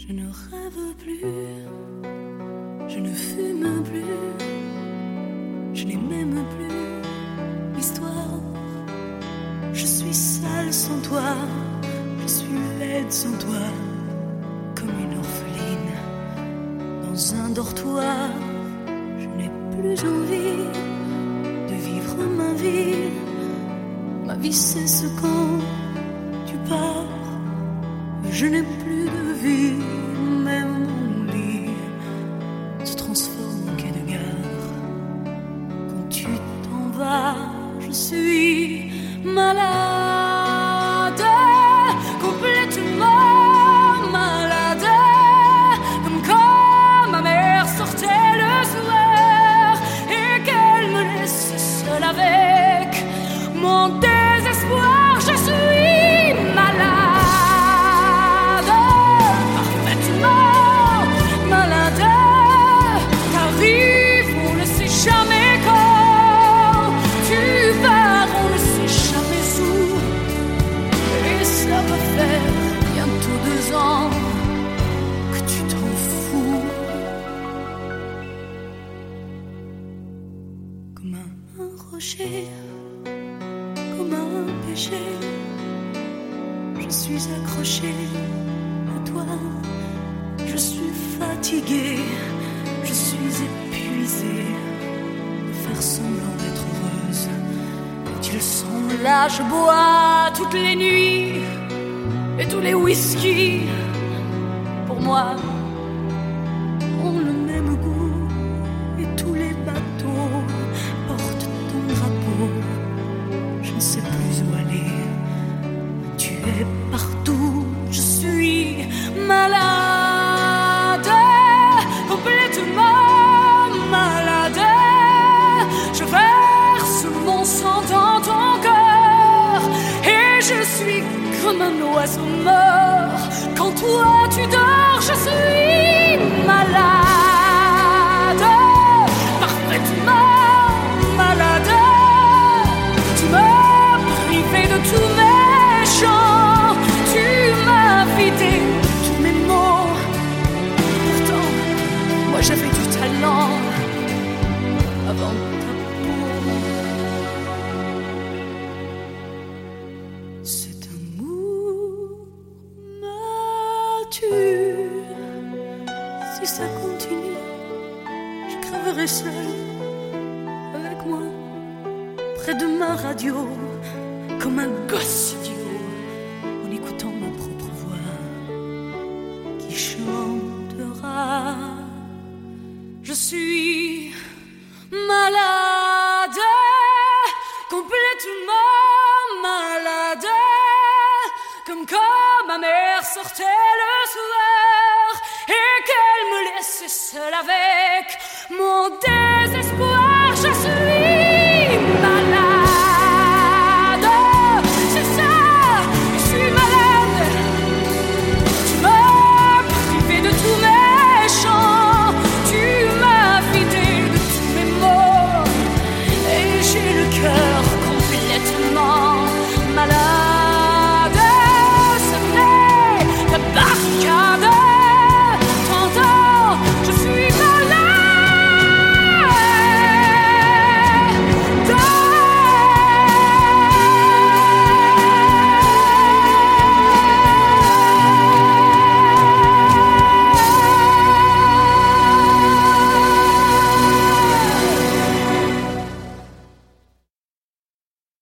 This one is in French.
Je ne rêve plus, je ne fume plus, je n'ai même plus l'histoire. Je suis sale sans toi, je suis laide sans toi, comme une orpheline dans un dortoir. Je n'ai plus envie de vivre ma vie. Ma vie cesse quand tu pars. Je n'ai plus de vie, même mon lit se transforme en quai de gare. Quand tu t'en vas, je suis malade, complètement malade, comme quand ma mère sortait le soir et qu'elle me laisse seule avec mon désespoir. Je suis malade. Comme un rocher, comme un péché, je suis accrochée à toi. Je suis fatiguée, je suis épuisée de faire semblant d'être heureuse. Quand ils sont là, je bois toutes les nuits et tous les whisky. Pour moi, ont le même goût et tous les bateaux portent ton drapeau. Je ne sais plus où aller, tu es partout. Je suis malade, complètement malade. Je verse mon sang dans ton cœur et je suis comme un oiseau mort. Quand toi tu dors, je suis malade, parfaitement malade. Tu m'as privé de tous mes chants, tu m'as vidé de tous mes mots. Pourtant, moi j'avais du talent avant ta peau. Cet amour me tue. Si ça continue, je crèverai seule avec moi, près de ma radio, comme un gosse idiot, en écoutant ma propre voix qui chantera. Je suis malade, complètement malade, comme quand ma mère sortait le soir et qu'elle me laissait seule avec mon désespoir.